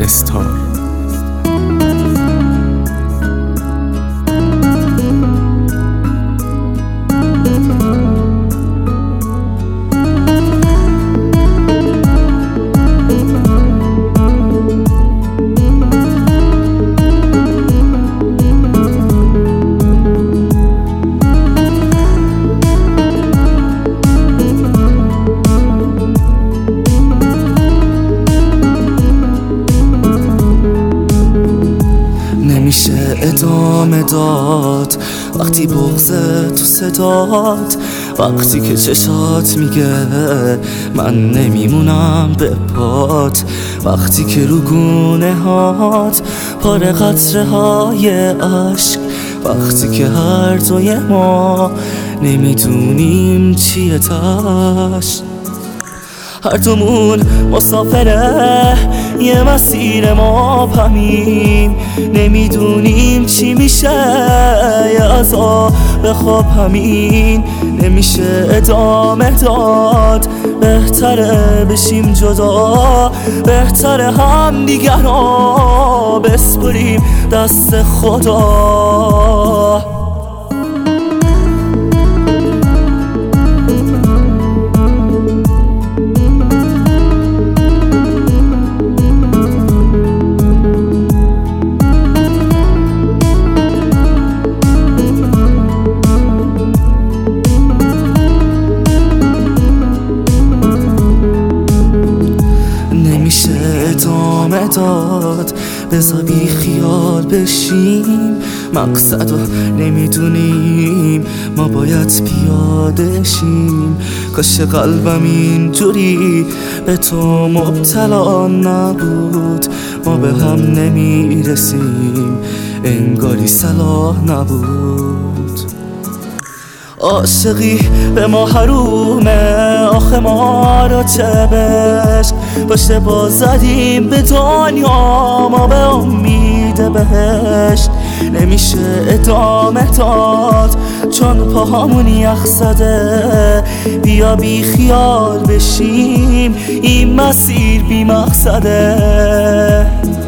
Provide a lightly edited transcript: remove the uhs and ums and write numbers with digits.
استار. نمیشه ادامه داد وقتی بغض تو صدات، وقتی که چشات میگه من نمیمونم به پات، وقتی که رو گونه هات پر قطره های عشق، وقتی که هر دوی ما نمیدونیم چیه تاش. هر دومون مسافره یه مسیر ما همین، نمیدونیم چی میشه یه عذاب خواب همین. نمیشه ادامه داد، بهتره بشیم جدا، بهتره هم دیگر رو بسپریم دست خدا. ادامه داد بذار بی خیال بشیم، مقصد رو نمیدونیم ما باید پیاده شیم. کاش قلبم اینجوری به تو مبتلا نبود، ما به هم نمیرسیم انگاری صلاح نبود. عاشقی به ما حرومه آخه ما را چه بشق، پشت با زدیم به دنیا ما به امید بهشت. نمیشه ادامه داد چون پاهامون یخ زده، بیا بی خیال بشیم این مسیر بی مقصده.